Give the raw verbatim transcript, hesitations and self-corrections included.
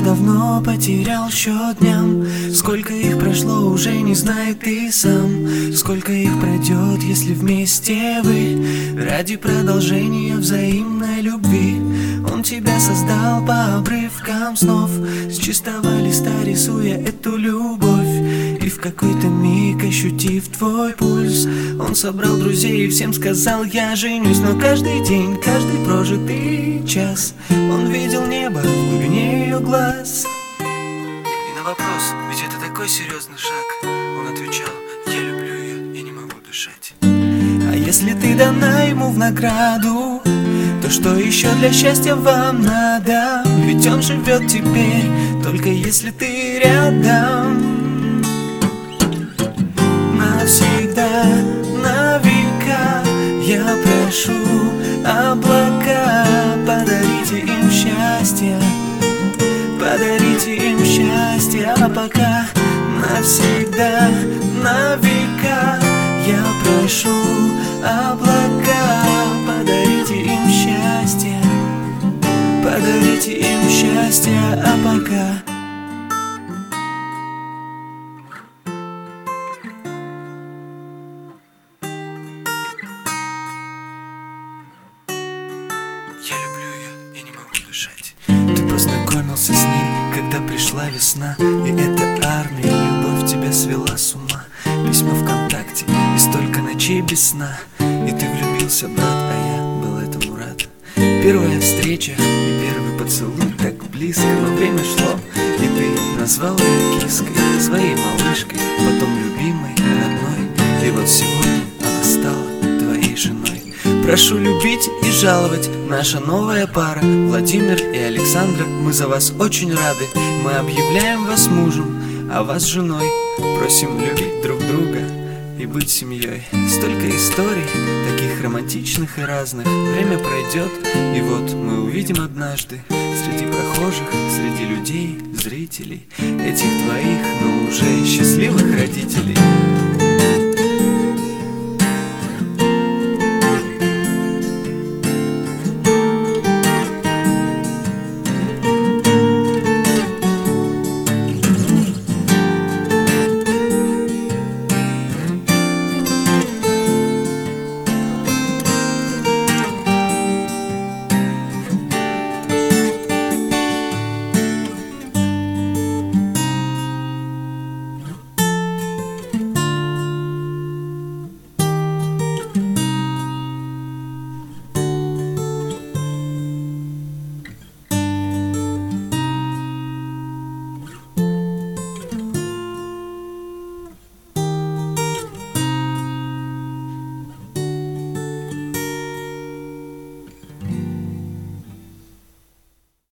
давно потерял счет дням. Сколько их прошло, уже не знает ты сам. Сколько их пройдет, если вместе вы ради продолжения взаимной любви. Он тебя создал по обрывкам снов, с чистого листа рисуя эту любовь. И в какой-то миг, ощутив твой пульс, он собрал друзей и всем сказал: я женюсь. Но каждый день, каждый прожитый час он видел небо в глубине ее глаз. И на вопрос: ведь это такой серьезный шаг, он отвечал: я люблю ее и не могу дышать. А если ты дана ему в награду, то что еще для счастья вам надо? Ведь он живет теперь только если ты рядом. Навсегда, на века я прошу облака, подарите им счастье, подарите им счастье. А пока навсегда, на века я прошу облака, подарите им счастье, подарите им счастье. А пока я люблю ее и не могу дышать. Ты познакомился с ней, когда пришла весна, и эта армия любовь тебя свела с ума. Письма ВКонтакте и столько ночей без сна. И ты влюбился, брат, а я был этому рад. Первая встреча и первый поцелуй так близко, но время шло, и ты назвал ее киской, своей малышкой, потом любимой, родной. И вот сегодня она стала твоей женой. Прошу любить и жаловать, наша новая пара, Владимир и Александра, мы за вас очень рады. Мы объявляем вас мужем, а вас женой. Просим любить друг друга и быть семьей. Столько историй, таких романтичных и разных. Время пройдет, и вот мы увидим однажды среди прохожих, среди людей, зрителей, этих твоих, ну